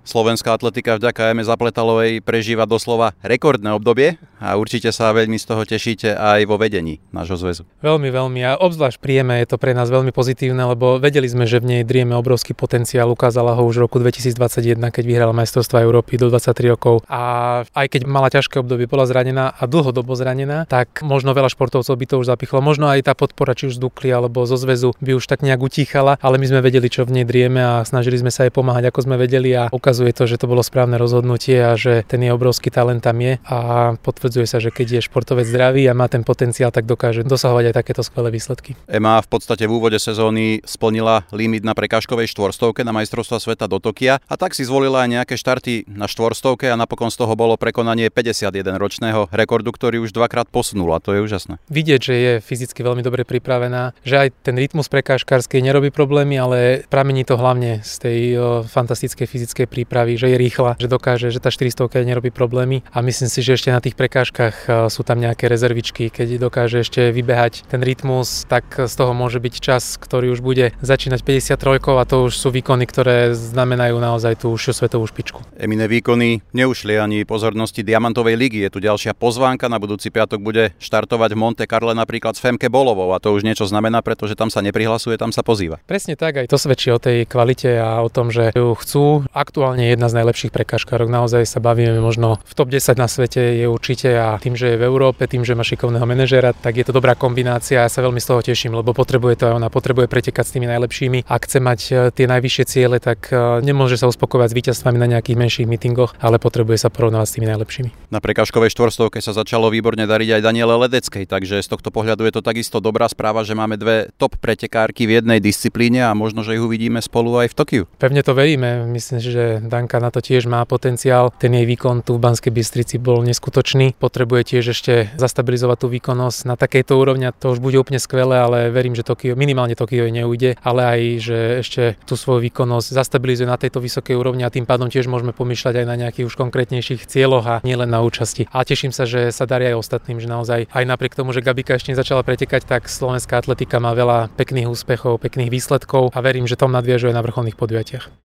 Slovenská atletika vďaka Eme Zapletalovej prežíva doslova rekordné obdobie a určite sa veľmi z toho tešíte aj vo vedení nášho zväzu. Veľmi a obzvlášť príjemné je to pre nás veľmi pozitívne, lebo vedeli sme, že v nej drieme obrovský potenciál, ukázala ho už v roku 2021, keď vyhrala majstrovstvá Európy do 23 rokov a aj keď mala ťažké obdobie, bola zranená a dlhodobo zranená, tak možno veľa športovcov by to už zapichlo, možno aj tá podpora či už z Dukly alebo zo zväzu by už tak nejak utíchala, ale my sme vedeli, čo v nej drieme a snažili sme sa jej pomáhať, ako sme vedeli a ukazuje to, že to bolo správne rozhodnutie a že ten je obrovský talent tam je a potvrdzuje sa, že keď je športovec zdravý a má ten potenciál, tak dokáže dosahovať aj takéto skvelé výsledky. Ema v podstate v úvode sezóny splnila limit na prekážkovej štvorstovke na majstrovstvá sveta do Tokia a tak si zvolila aj nejaké štarty na štvorstovke a napokon z toho bolo prekonanie 51-ročného rekordu, ktorý už dvakrát posunula. To je úžasné. Vidieť, že je fyzicky veľmi dobre pripravená, že aj ten rytmus prekážkarskej nerobí problémy, ale pramení to hlavne z tej fantastickej fyzickej prípravy, že je rýchla, že dokáže, že tá 400 nerobí problémy a myslím si, že ešte na tých prekážkach sú tam nejaké rezervičky, keď dokáže ešte vybehať ten rytmus, tak z toho môže byť čas, ktorý už bude začínať 53 a to už sú výkony, ktoré znamenajú naozaj tú užšiu svetovú špičku. Emine výkony neušli ani pozornosti Diamantovej ligy. Je tu ďalšia pozvánka, na budúci piatok bude štartovať v Monte Carle napríklad s Femke Bolovou a to už niečo znamená, pretože tam sa neprihlasuje, tam sa pozýva. Presne tak, aj to svedčí o tej kvalite a o tom, že ju chcú. Aktuálne jedna z najlepších prekážkarok, naozaj sa bavíme možno v top 10 na svete je určite a tým, že je v Európe, tým, že má šikovného manažéra, tak je to dobrá kombinácia a ja sa veľmi z toho teším, lebo potrebuje to aj ona, potrebuje pretekať s tými najlepšími. Ak chce mať tie najvyššie ciele, tak nemôže sa uspokojovať s víťazstvami na nejakých menších mítingoch, ale potrebuje sa porovnávať s tými najlepšími. Na prekážkovej štvorstovke sa začalo výborne dariť aj Daniele Ledeckej, takže z tohto pohľadu je to takisto dobrá správa, že máme dve top pretekárky v jednej disciplíne a možno, že ich uvidíme spolu aj v Tokiu. Pevne to veríme, myslím, že Danka na to tiež má potenciál. Ten jej výkon tu v Banskej Bystrici bol neskutočný. Potrebuje tiež ešte zastabilizovať tú výkonnosť na takejto úrovni, to už bude úplne skvelé, ale verím, že Tokio, minimálne Tokio jej neujde, ale aj že ešte tú svoju výkonnosť zastabilizuje na tejto vysokej úrovni a tým pádom tiež môžeme pomýšľať aj na nejakých už konkrétnejších cieľoch a nielen na účasti. A teším sa, že sa darí aj ostatným, že naozaj aj napriek tomu, že Gabika ešte začala pretekať, tak slovenská atletika má veľa pekných úspechov, pekných výsledkov a verím, že tom nadviažuje na vrcholných podujatiach.